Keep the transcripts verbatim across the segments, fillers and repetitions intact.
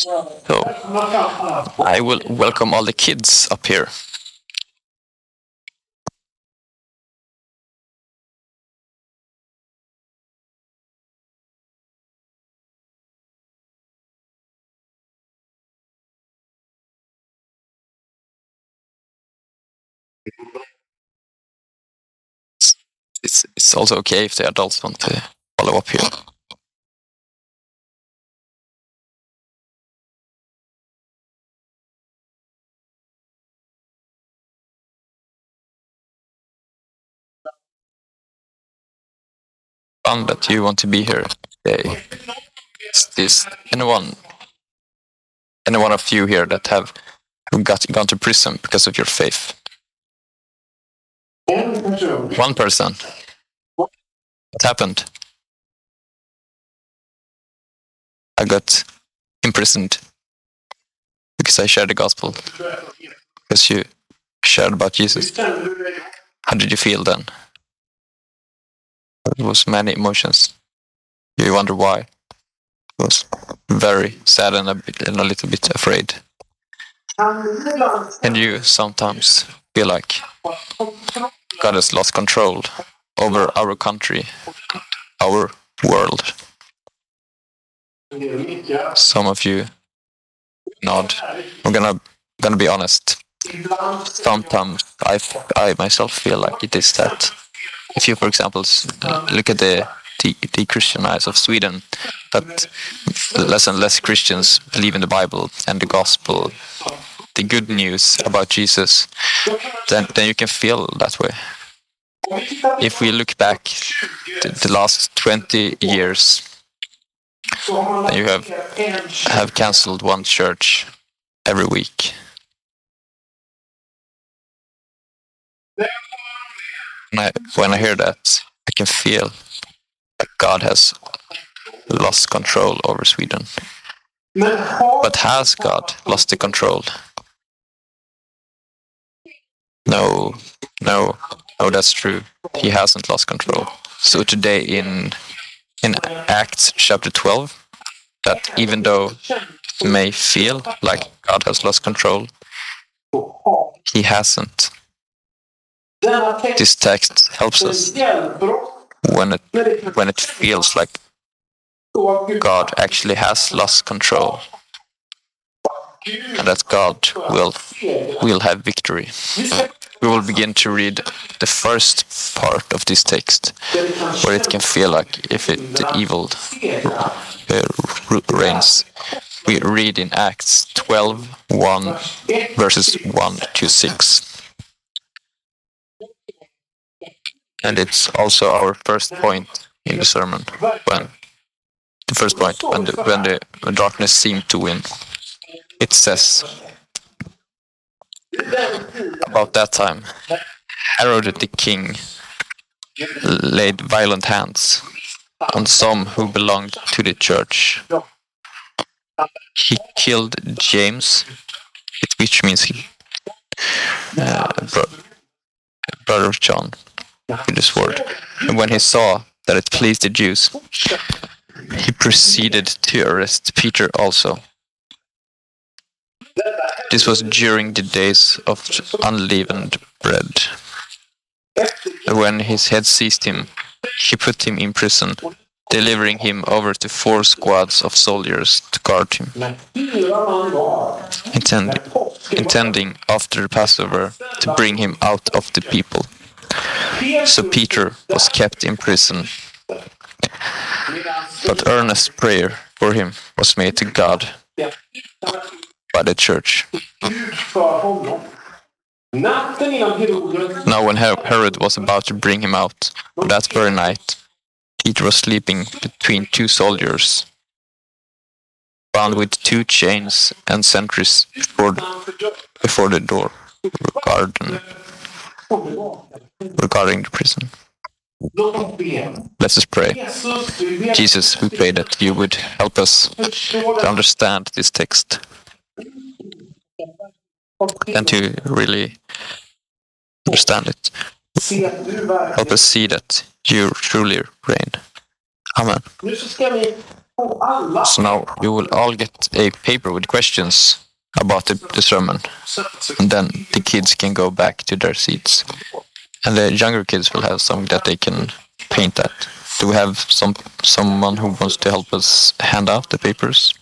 So I will welcome all the kids up here. It's it's also okay if the adults want to follow up here. Fun that you want to be here today. Is this anyone any one of you here that have got gone to prison because of your faith? One person. What happened? I got imprisoned because I shared the gospel. Because you shared about Jesus. How did you feel then? It was many emotions. You wonder why. It was very sad and a, bit, and a little bit afraid. And you sometimes feel like God has lost control over our country, our world. Some of you nod. I'm gonna gonna be honest. Sometimes I, I myself feel like it is that if you, for example, look at the the, the Christian eyes of Sweden, that less and less Christians believe in the Bible and the gospel, the good news about Jesus, then then you can feel that way. If we look back the, the last twenty years, then you have have cancelled one church every week. When I, when I hear that, I can feel that God has lost control over Sweden. But has God lost the control? No, no, no, that's true. He hasn't lost control. So today in in Acts chapter twelve, that even though it may feel like God has lost control, he hasn't. This text helps us when it when it feels like God actually has lost control, and that God will will have victory. We will begin to read the first part of this text, where it can feel like if it, the evil uh, reigns. We read in Acts twelve, one, verses one to six. And it's also our first point in the sermon. When the first point, when the, when the darkness seemed to win. It says, about that time, Herod the king laid violent hands on some who belonged to the church. He killed James, which means he, uh, bro- brother of John, in this word. And when he saw that it pleased the Jews, he proceeded to arrest Peter also. This was during the days of unleavened bread. And when his head seized him, he put him in prison, delivering him over to four squads of soldiers to guard him, intending, intending after the Passover to bring him out of the people. So Peter was kept in prison, but earnest prayer for him was made to God by the church. Now when Herod was about to bring him out, on that very night, Peter was sleeping between two soldiers, bound with two chains and sentries before the, before the door, regarding, regarding the prison. Let us pray. Jesus, we pray that you would help us to understand this text and to really understand it. Help us see that you truly reign. Amen. So now you will all get a paper with questions about the, the sermon, and then the kids can go back to their seats, and the younger kids will have something that they can paint at. Do we have some someone who wants to help us hand out the papers?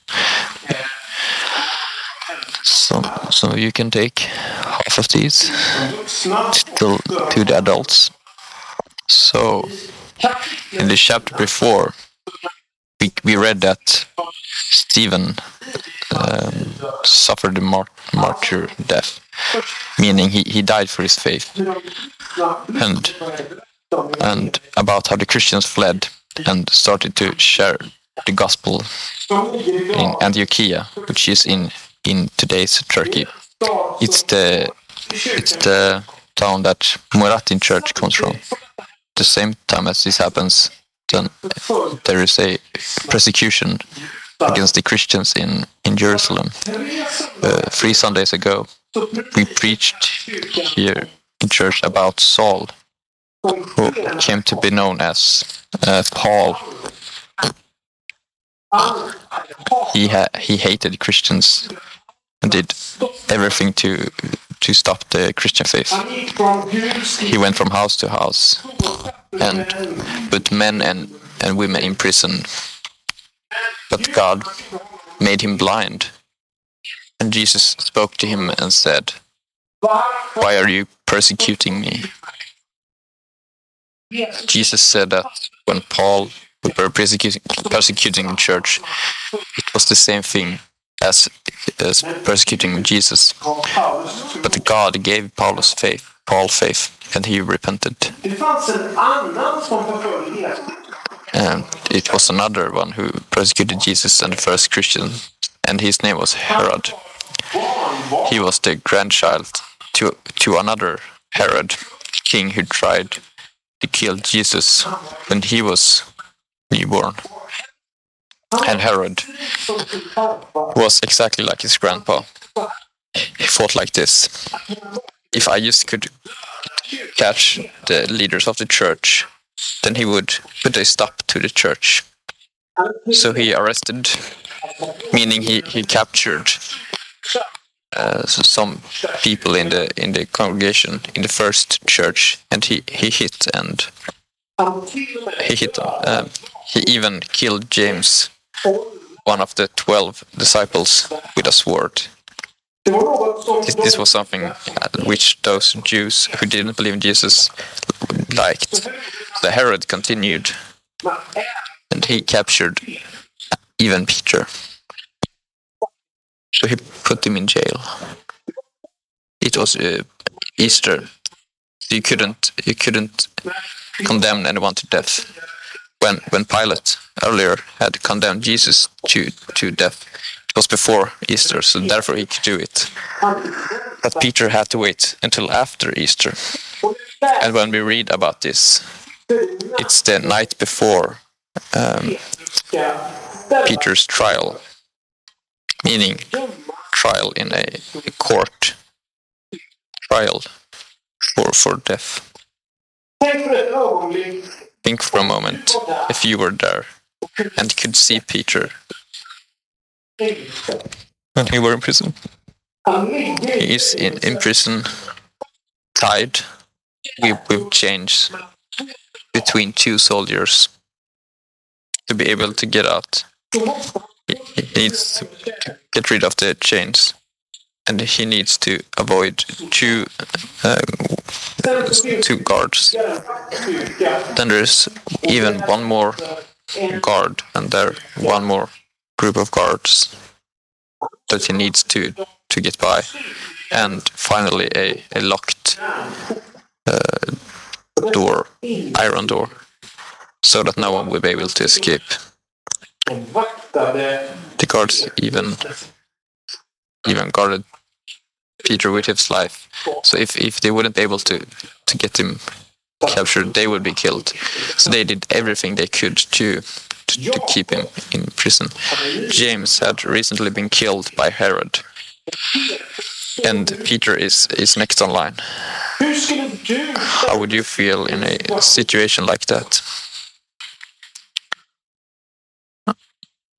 So, so you can take half of these to, to the adults. So, in the chapter before, we, we read that Stephen um, suffered a mart- martyr death, meaning he, he died for his faith, and and about how the Christians fled and started to share the gospel in Antiochia, which is in in today's Turkey. It's the it's the town that Muratin Church comes from. The same time as this happens, then there is a persecution against the Christians in, in Jerusalem. Uh, three Sundays ago, we preached here in church about Saul, who came to be known as uh, Paul. He ha- he hated Christians and did everything to to stop the Christian faith. He went from house to house and put men and, and women in prison. But God made him blind. And Jesus spoke to him and said, "Why are you persecuting me?" Jesus said that when Paul were persecuting, persecuting the church, it was the same thing as, as persecuting Jesus. But God gave Paulus faith, Paul faith, and he repented. And it was another one who persecuted Jesus and the first Christian, and his name was Herod. He was the grandchild to to another Herod, king who tried to kill Jesus when he was newborn. And Herod was exactly like his grandpa. He thought like this: if I just could catch the leaders of the church, then he would put a stop to the church. So he arrested, meaning he, he captured uh, some people in the in the congregation in the first church, and he, he hit and he hit them. Uh, he even killed James, one of the twelve disciples, with a sword. This, this was something which those Jews who didn't believe in Jesus liked. The Herod continued, and he captured even Peter. So he put him in jail. It was uh, Easter. You couldn't you couldn't condemn anyone to death. When when Pilate earlier had condemned Jesus to, to death, it was before Easter, so therefore he could do it. But Peter had to wait until after Easter. And when we read about this, it's the night before um, Peter's trial, meaning trial in a, a court, trial for, for death. Think for a moment, if you were there and could see Peter when he were in prison. He is in, in prison, tied with, with chains between two soldiers to be able to get out. He, he needs to get rid of the chains, and he needs to avoid two uh, two guards. Then there's even one more guard, and there one more group of guards that he needs to to get by, and finally a, a locked uh, door, iron door, so that no one will be able to escape. The guards even even guarded Peter with his life. So if, if they wouldn't be able to, to get him captured, they would be killed. So they did everything they could to, to, to keep him in prison. James had recently been killed by Herod, and Peter is, is next on line. How would you feel in a situation like that?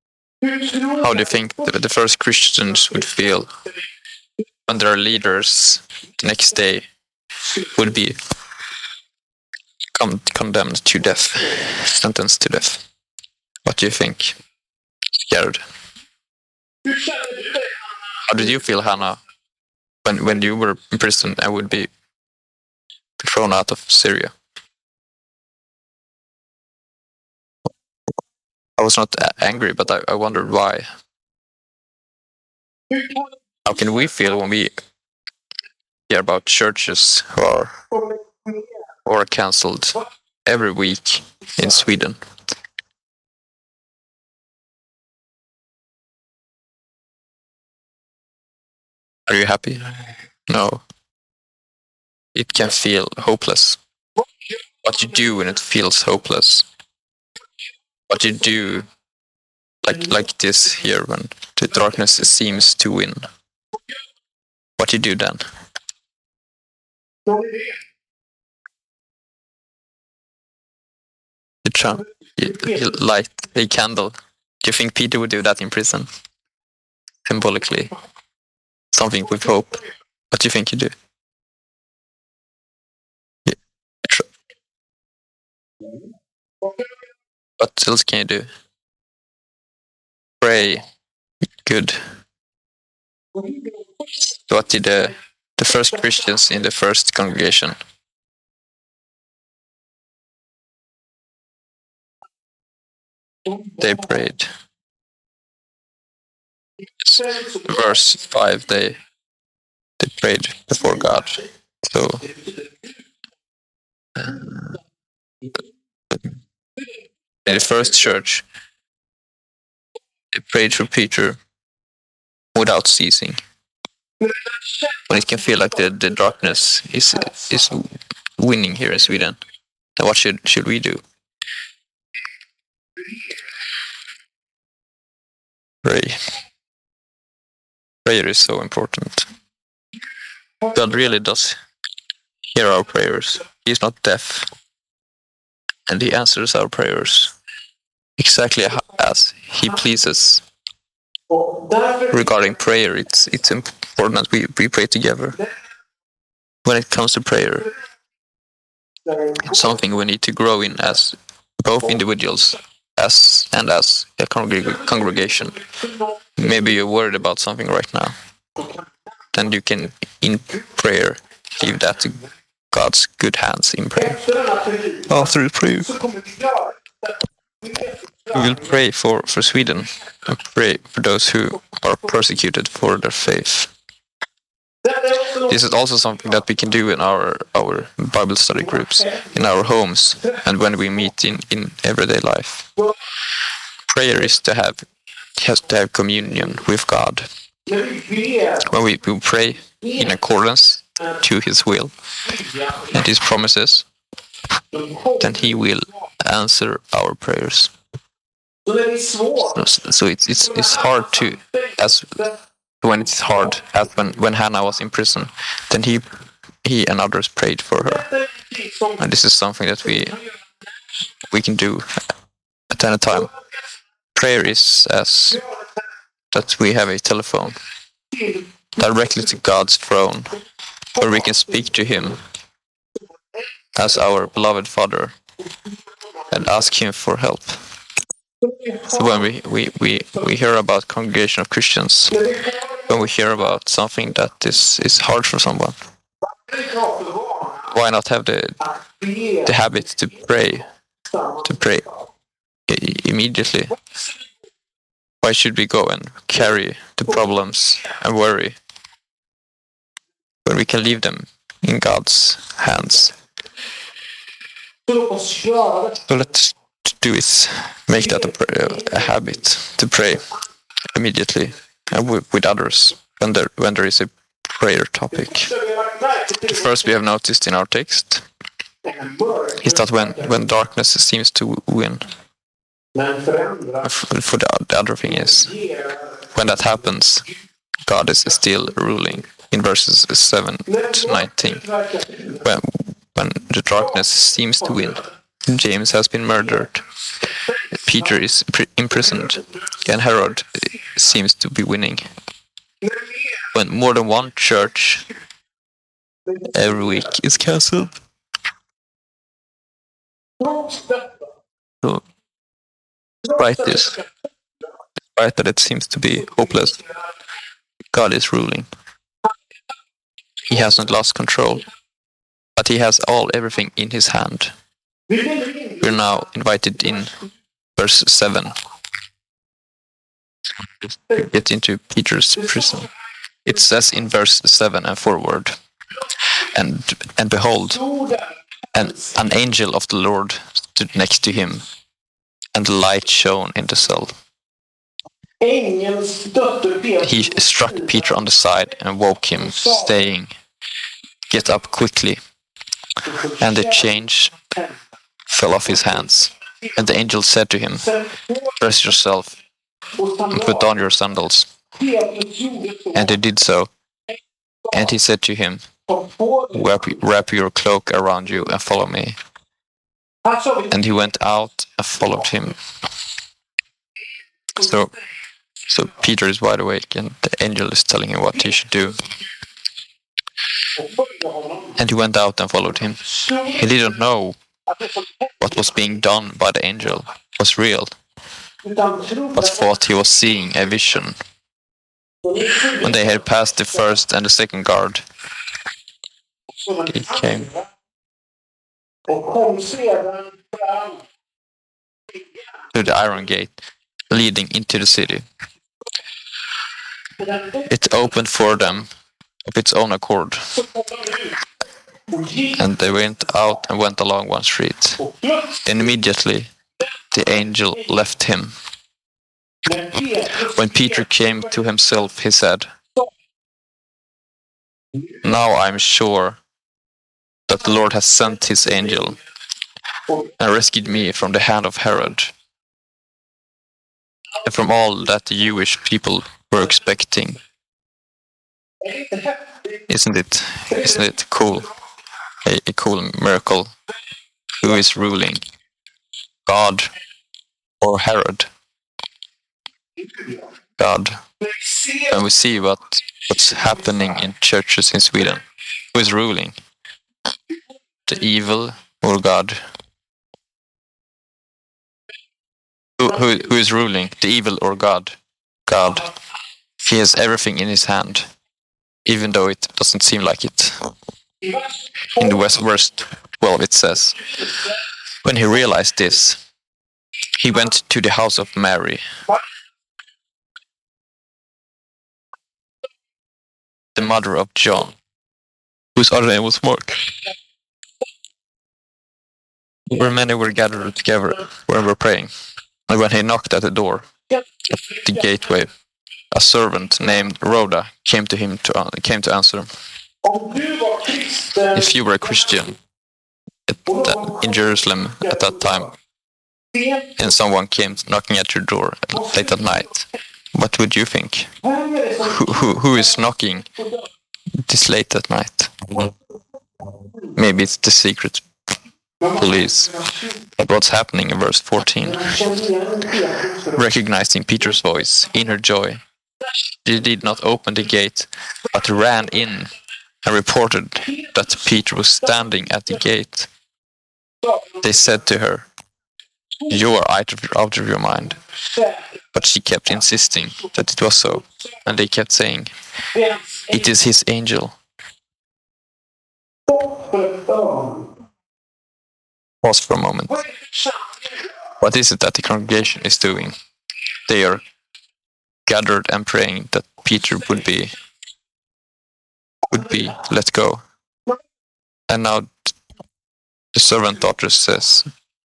How do you think the, the first Christians would feel when their leaders the next day would be con- condemned to death, sentenced to death? What do you think? Scared? How did you feel, Hannah, when, when you were in prison and would be thrown out of Syria? I was not a- angry, but I, I wondered why. How can we feel when we hear about churches who are, who are cancelled every week in Sweden? Are you happy? No. It can feel hopeless. What you do when it feels hopeless? What you do, like like this here, when the darkness seems to win? What you do then? You try, you, you light a candle. Do you think Peter would do that in prison? Symbolically, something with hope. What do you think you do? You try. What else can you do? Pray. Good. What did the, the first Christians in the first congregation? They prayed. Verse five, they they prayed before God. So uh, in the first church, they prayed for Peter without ceasing. When it can feel like the, the darkness is is winning here in Sweden, then what should should we do? Pray. Prayer is so important. God really does hear our prayers. He's not deaf, and He answers our prayers exactly as He pleases. Regarding prayer, it's it's important that we, we pray together. When it comes to prayer, it's something we need to grow in as both individuals as and as a congreg- congregation. Maybe you're worried about something right now. Then you can, in prayer, leave that to God's good hands in prayer. After the prayer, we will pray for, for Sweden and pray for those who are persecuted for their faith. This is also something that we can do in our, our Bible study groups, in our homes, and when we meet in, in everyday life. Prayer is to have has to have communion with God. When we, we pray in accordance to His will and His promises, then He will answer our prayers. So, so it's it's it's hard to, as when it's hard, as when, when Hannah was in prison, then he he and others prayed for her. And this is something that we we can do at any time. Prayer is as that we have a telephone directly to God's throne, where we can speak to Him as our beloved Father and ask Him for help. So when we, we, we, we hear about congregation of Christians, when we hear about something that is, is hard for someone, why not have the the habit to pray, to pray immediately? Why should we go and carry the problems and worry when we can leave them in God's hands? So let's do is make that a, a habit to pray immediately and with, with others when there when there is a prayer topic. The first we have noticed in our text is that when, when darkness seems to win, for the, the other thing is, when that happens, God is still ruling. In verses seven to nineteen, when, when the darkness seems to win, James has been murdered. Peter is imprisoned, and Herod seems to be winning. When more than one church every week is cancelled. So, despite this, despite that it seems to be hopeless, God is ruling. He hasn't lost control, but he has all everything in his hand. We're now invited in verse seven. Get into Peter's prison. It says in verse seven and forward, and and behold, an, an angel of the Lord stood next to him, and the light shone in the cell. He struck Peter on the side and woke him, saying, "Get up quickly." And the chains fell off his hands. And the angel said to him, "Dress yourself and put on your sandals." And he did so. And he said to him, wrap, wrap your cloak around you and follow me." And he went out and followed him. So, so Peter is wide awake, and the angel is telling him what he should do. And he went out and followed him. He didn't know what was being done by the angel was real, but thought he was seeing a vision. When they had passed the first and the second guard, he came to the iron gate leading into the city. It opened for them of its own accord, and they went out and went along one street. Then immediately the angel left him. When Peter came to himself, he said, "Now I am sure that the Lord has sent his angel and rescued me from the hand of Herod and from all that the Jewish people were expecting." Isn't it? Isn't it cool? A, a cool miracle. Who is ruling? God or Herod? God. And we see what what's happening in churches in Sweden. Who is ruling? The evil or God? Who, who, who is ruling? The evil or God? God. He has everything in his hand, even though it doesn't seem like it. In the West verse twelve it says, when he realized this, he went to the house of Mary, the mother of John, whose other name was Mark, where many were gathered together when we were praying. And when he knocked at the door of the gateway, a servant named Rhoda came to him to uh, came to answer him. If you were a Christian at that, in Jerusalem at that time, and someone came knocking at your door late at night, what would you think? Who, who, who is knocking this late at night? Maybe it's the secret police. But what's happening in verse fourteen? Recognizing Peter's voice in her joy, she did not open the gate, but ran in and reported that Peter was standing at the gate. They said to her, "You are out of, out of your mind." But she kept insisting that it was so, and they kept saying, "It is his angel." Pause for a moment. What is it that the congregation is doing? They are gathered and praying that Peter would be would be let go. And now the servant daughter says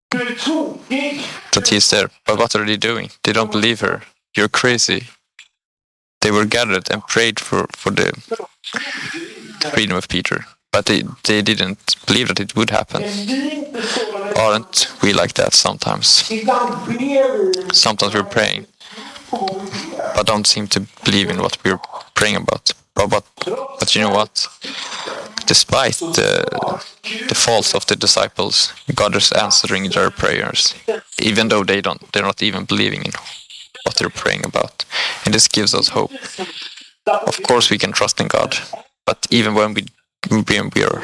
that he's there. But what are they doing? They don't believe her. You're crazy. They were gathered and prayed for, for the freedom of Peter. But they, they didn't believe that it would happen. Aren't we like that sometimes? Sometimes we're praying, but don't seem to believe in what we're praying about. But, but, but you know what? despite the, the faults of the disciples, God is answering their prayers, even though they don't, they're not even believing in what they're praying about. And this gives us hope. Of course, we can trust in God, but even when we we are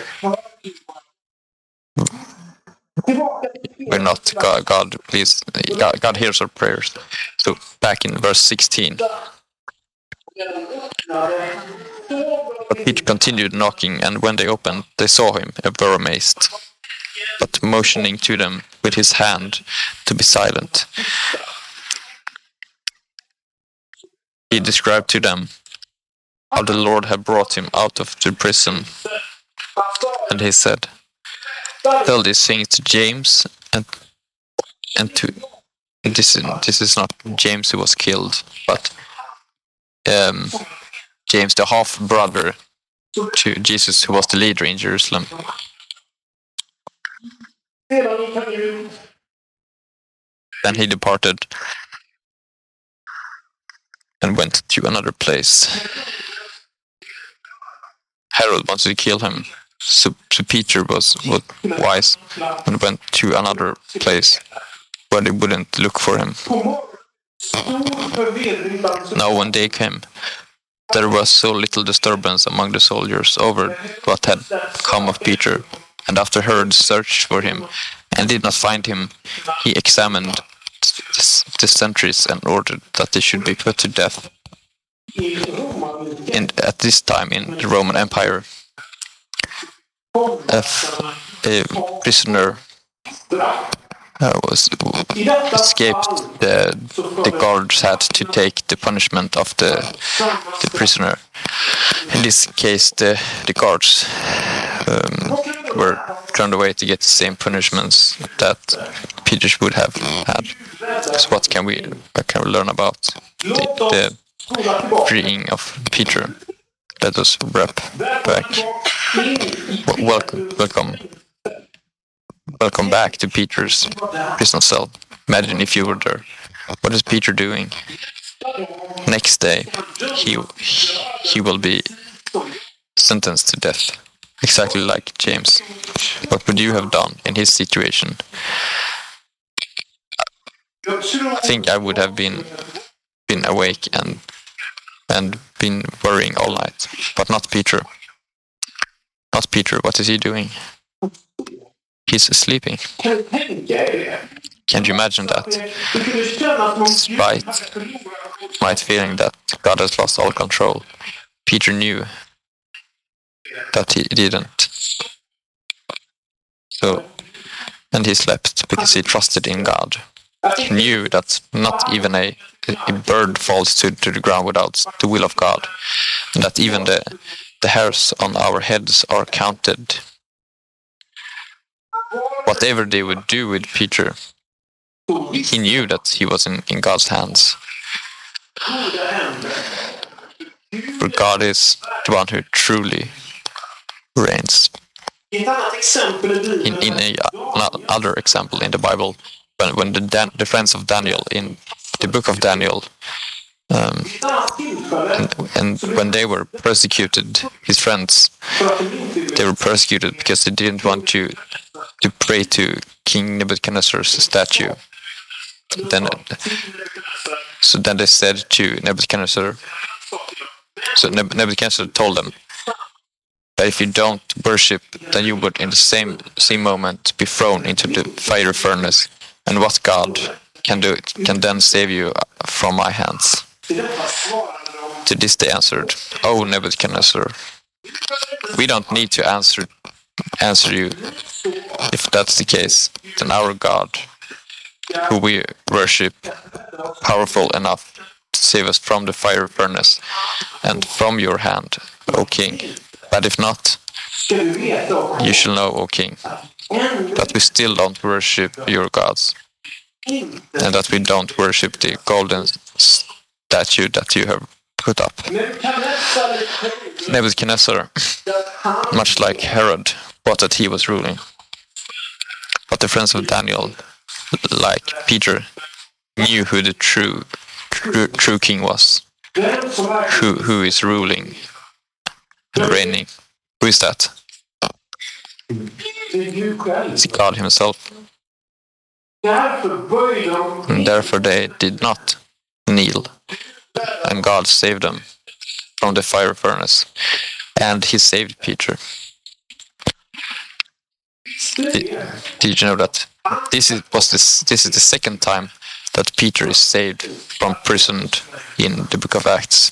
we're not God, God please, God, God hears our prayers. So back in verse sixteen. But Peter continued knocking, and when they opened, they saw him and were amazed. But motioning to them with his hand to be silent, he described to them how the Lord had brought him out of the prison. And he said, "Tell these things to James and and to and this is this is not James who was killed, but um, James, the half brother to Jesus, who was the leader in Jerusalem." Then he departed and went to another place. Herod wanted to kill him, so, so Peter was, was wise and went to another place where they wouldn't look for him. Now when day came, there was so little disturbance among the soldiers over what had come of Peter, and after Herod searched for him and did not find him, he examined the sentries and ordered that they should be put to death. And at this time in the Roman Empire, a, a prisoner uh, was escaped. The, the guards had to take the punishment of the the prisoner. In this case, the the guards um, were turned away to get the same punishments that Peter would have had. So what can we what can we learn about the, the freeing of Peter? Let us wrap back. Welcome, welcome, welcome back to Peter's prison cell. Imagine if you were there. What is Peter doing? Next day, he he will be sentenced to death, exactly like James. What would you have done in his situation? I think I would have been been awake and and been worrying all night, but not Peter. Not Peter. What is he doing? He's sleeping. Can you imagine that? Despite my feeling that God has lost all control, Peter knew that he didn't. So, and he slept because he trusted in God. He knew that not even a, a bird falls to, to the ground without the will of God, and that even the, the hairs on our heads are counted. Whatever they would do with Peter, he knew that he was in, in God's hands. For God is the one who truly reigns. In, in a, another example in the Bible, when, when the, Dan, the friends of Daniel, in the book of Daniel, um, and, and when they were persecuted, his friends, they were persecuted because they didn't want to to pray to King Nebuchadnezzar's statue. Then, so then they said to Nebuchadnezzar, so Nebuchadnezzar told them that if you don't worship, then you would in the same same moment be thrown into the fiery furnace, and what God can do can then save you from my hands. To this they answered, "Oh Nebuchadnezzar, we don't need to answer answer you. If that's the case, then our God, who we worship, powerful enough to save us from the fire furnace and from your hand, O king. But if not, you shall know, O king, that we still don't worship your gods, and that we don't worship the golden statue that you have put up." Nebuchadnezzar, much like Herod, thought that he was ruling. But the friends of Daniel, like Peter, knew who the true true, true king was, who who is ruling and reigning. Who is that? It's God himself. And therefore they did not kneel, and God saved them from the fire furnace, and he saved Peter. Did, did you know that this is was this this is the second time that Peter is saved from prison in the book of Acts?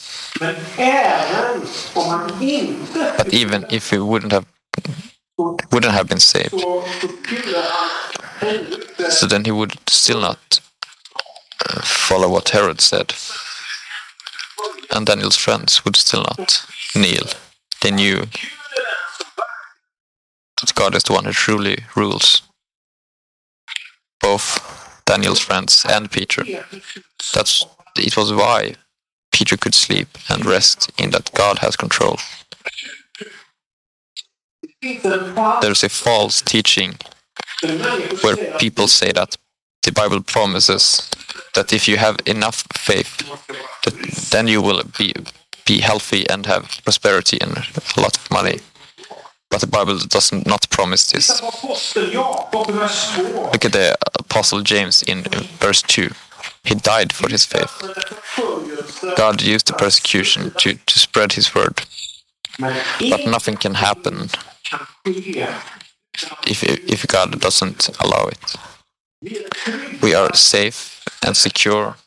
But even if he wouldn't have wouldn't have been saved, so then he would still not uh, follow what Herod said, and Daniel's friends would still not kneel. They knew that God is the one who truly rules. Both Daniel's friends and Peter. That's it was why Peter could sleep and rest in that God has control. There's a false teaching where people say that the Bible promises that if you have enough faith, that then you will be be healthy and have prosperity and a lot of money. But the Bible does not promise this. Look at the Apostle James in verse two. He died for his faith. God used the persecution to, to spread his word. But nothing can happen if, if God doesn't allow it. We are safe and secure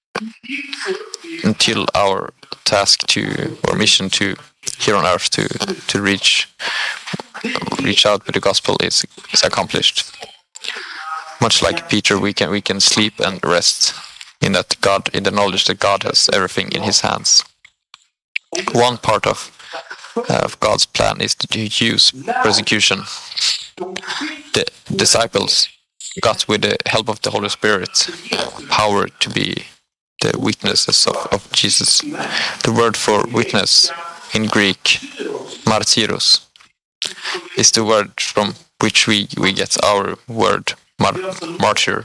until our task to, or mission to here on earth to, to reach reach out with the gospel is, is accomplished. Much like Peter, we can we can sleep and rest in that God, in the knowledge that God has everything in his hands. One part of uh, of God's plan is to use persecution. The disciples got, with the help of the Holy Spirit, power to be the witnesses of, of Jesus. The word for witness in Greek, martyros, is the word from which we, we get our word, mar martyr,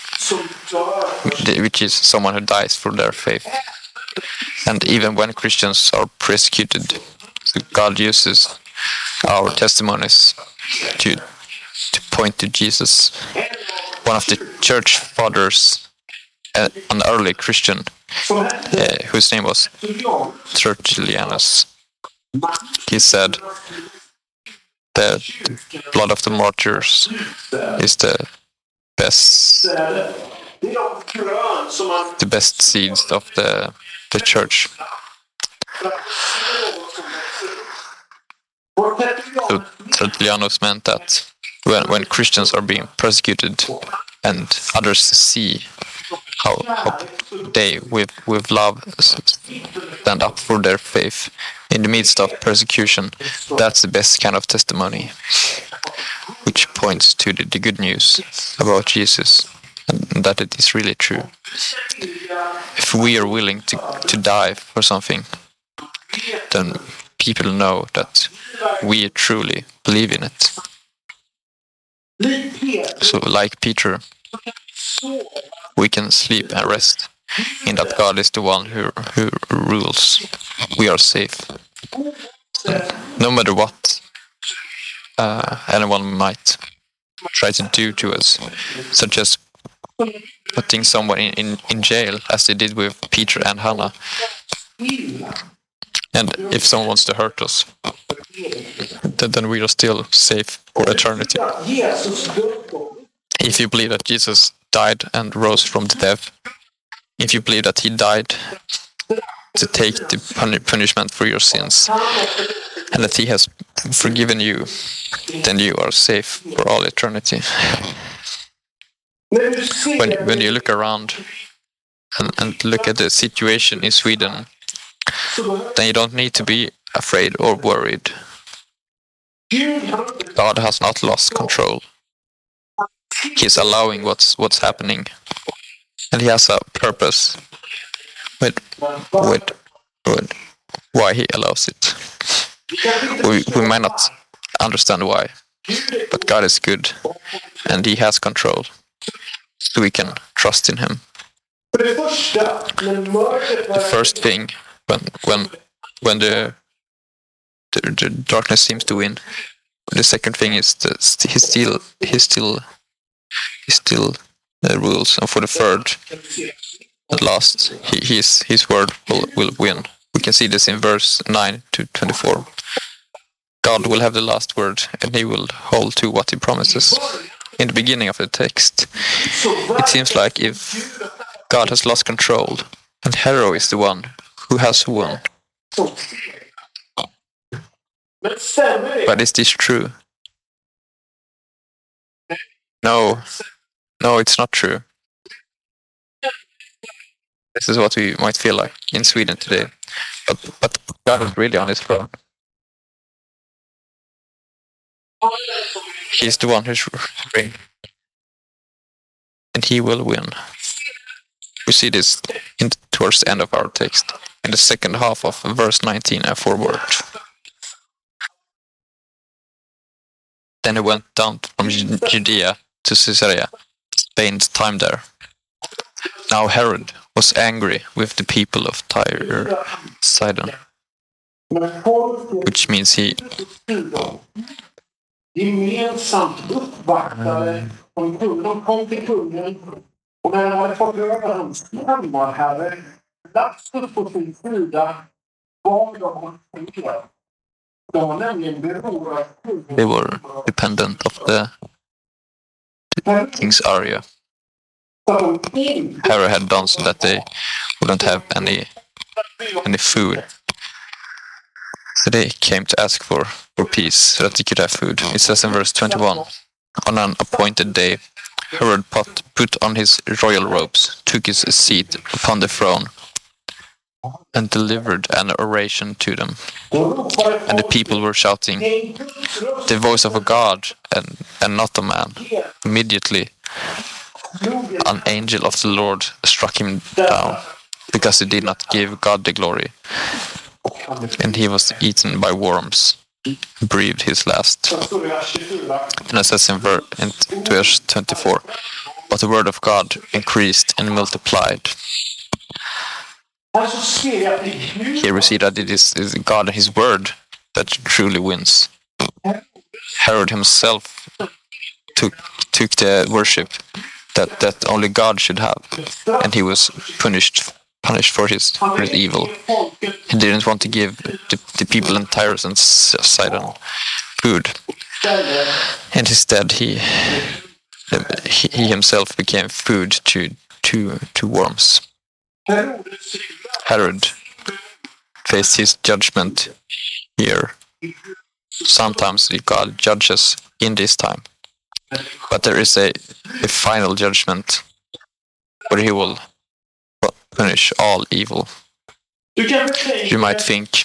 which is someone who dies for their faith. And even when Christians are persecuted, God uses our testimonies to to point to Jesus. One of the church fathers, uh, an early Christian, uh, whose name was Tertullianus, he said, the blood of the martyrs is the best, the best seeds of the the church. So Tertullianus meant that when when Christians are being persecuted and others see how, how they with with love stand up for their faith in the midst of persecution, that's the best kind of testimony, which points to the, the good news about Jesus, and that it is really true. If we are willing to, to die for something, then people know that we truly believe in it. So, like Peter, we can sleep and rest in that God is the one who, who rules. We are safe. No matter what uh, anyone might try to do to us, such as putting someone in, in, in jail, as they did with Peter and Hannah. And if someone wants to hurt us, then, then we are still safe for eternity. If you believe that Jesus died and rose from the dead, if you believe that he died to take the pun- punishment for your sins, and that he has forgiven you, then you are safe for all eternity. When, when you look around and, and look at the situation in Sweden, then you don't need to be afraid or worried. God has not lost control. He's allowing what's what's happening, and he has a purpose with with, with why he allows it. We we might not understand why, but God is good, and he has control, so we can trust in him. The first thing, when when when the the, the darkness seems to win, the second thing is that he still he still he still uh, rules, and for the third, at last, he, his his word will will win. We can see this in verse nine to twenty-four. God will have the last word, and he will hold to what he promises. In the beginning of the text, it seems like if God has lost control, and Hero is the one who has won. But is this true? No, no, it's not true. This is what we might feel like in Sweden today. But, but God is really on his throne. He's the one who's reigning. And he will win. We see this in, towards the end of our text, in the second half of verse nineteen and forward. Then he went down from Judea to Caesarea, spent time there. Now Herod was angry with the people of Tyre, Sidon, which means he gemensamt uppvaktade om kungen. De kom till kungen och när de hade fått över hans kammarherre lagt upp på sin sida bad de om fred. De var nämligen beroende av kungen. They were dependent of the, the king's area. Herod had done so that they wouldn't have any any food. So they came to ask for, for peace, so that they could have food. It says in verse twenty-one, on an appointed day, Herod put, put on his royal robes, took his seat upon the throne, and delivered an oration to them. And the people were shouting, "The voice of a god, and, and not a man." Immediately, an angel of the Lord struck him down, because he did not give God the glory. And he was eaten by worms, breathed his last. And it says in verse, in verse twenty-four, but the word of God increased and multiplied. Here we see that it is, is God and his word that truly wins. Herod himself took took the worship that, that only God should have, and he was punished punished for his, for his evil. He didn't want to give the, the people in Tyre and Sidon food, and instead he he, he himself became food to to to worms. Herod faced his judgment here. Sometimes God judges in this time, but there is a, a final judgment where he will punish all evil. You might think,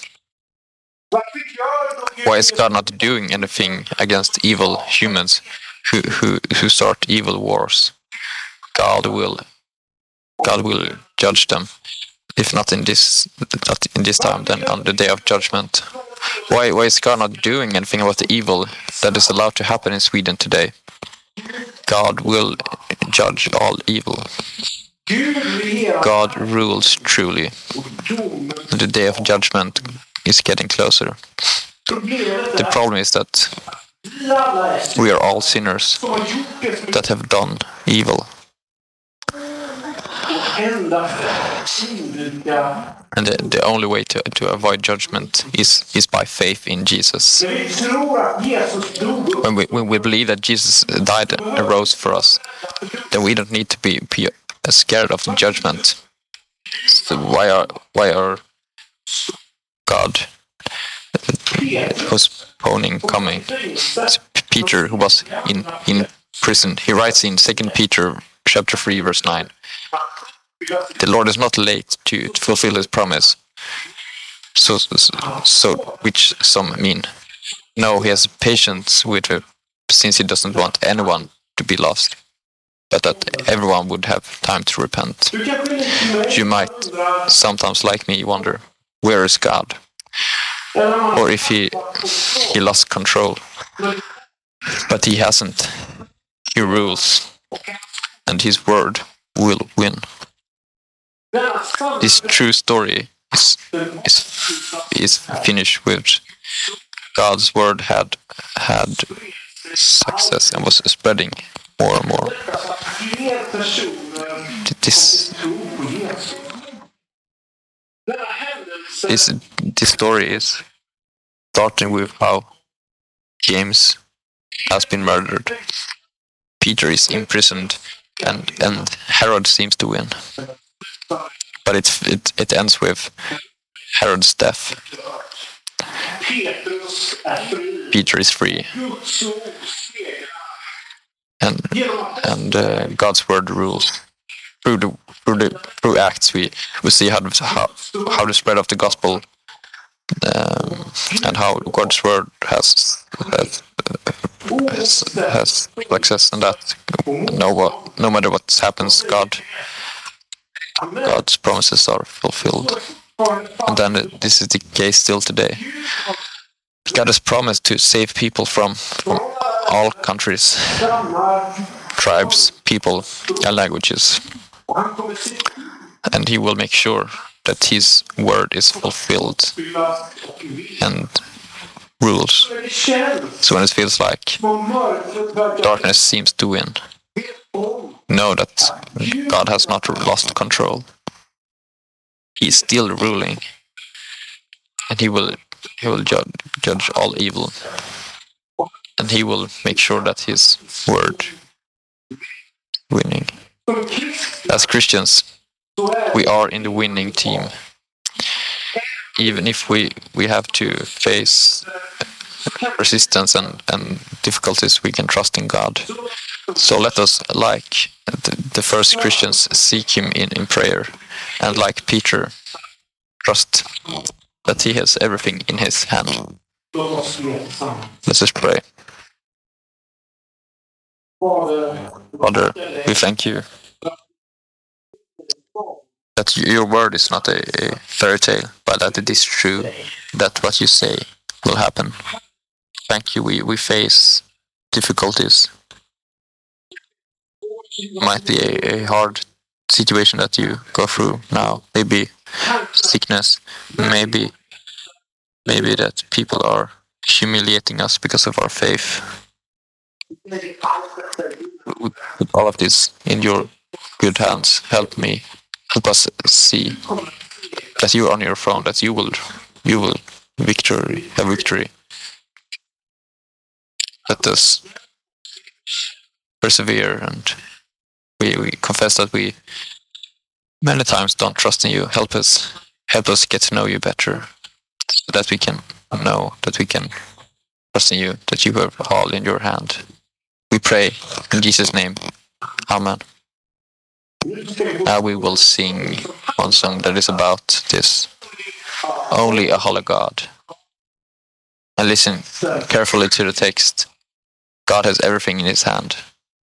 why is God not doing anything against evil humans who, who, who start evil wars? God will God will judge them. If not in this not in this time, then on the day of judgment. Why why is God not doing anything about the evil that is allowed to happen in Sweden today? God will judge all evil. God rules truly. The day of judgment is getting closer. The problem is that we are all sinners that have done evil. And the, the only way to, to avoid judgment is, is by faith in Jesus. When we, when we believe that Jesus died and rose for us, then we don't need to be, be scared of the judgment. So why are why are God postponing coming? It's Peter, who was in, in prison, he writes in Second Peter chapter three verse nine, the Lord is not late to, to fulfill his promise. So, so which some mean, no, he has patience with it, since he doesn't want anyone to be lost, but that everyone would have time to repent. You might sometimes, like me, wonder, where is God? Or if he he lost control. But he hasn't. He rules, and his word will win. This true story is is is finished with God's word had had success and was spreading more and more. Fler personer This tror på Jesus. Denna händelse is this story is starting with how James has been murdered. Peter is imprisoned, and and Herod seems to win. But it it it ends with Herod's death. Petrus är fri. Peter is free, Guds ord segrar. and Genom att and uh, God's word rules. Through the through the through Acts, we we see how how, how the spread of the gospel um, and how God's word has has, has has success, and that no what no matter what happens, God God's promises are fulfilled. And then uh, this is the case still today. God has promised to save people from, from all countries, tribes, people, and languages. och han kommer se And he will make sure that his word is fulfilled fyllas och vilja. and rules. Det känns So when it feels like som mörkret verkar darkness seems to win, vet om. know that God has not lost control. He is still ruling, and he will he will judge, judge all evil, and he will make sure that his word winning. Som kristna As Christians, så är we are in the winning team. Even if we, we have to face resistance and, and difficulties, we can trust in God. So let us, like the, the first Christians, seek him in, in prayer, and like Peter, trust that he has everything in his hand. låt oss be tillsammans. Let's just pray. Fader, Father, we thank you that your word is not a, a fairy tale, but that it is true, that what you say will happen. Thank you, we, we face difficulties. Might be a, a hard situation that you go through now. Maybe sickness, maybe maybe that people are humiliating us because of our faith. We put all of this in your good hands. Help me, help us see that you are on your throne, that you will you will victory have victory. Let us persevere, and we, we confess that we many times don't trust in you. Help us help us get to know you better, so that we can know that we can trust in you, that you have all in your hand. We pray in Jesus' name. Amen. Now we will sing one song that is about this. Only a holy God. And listen carefully to the text. God has everything in his hand.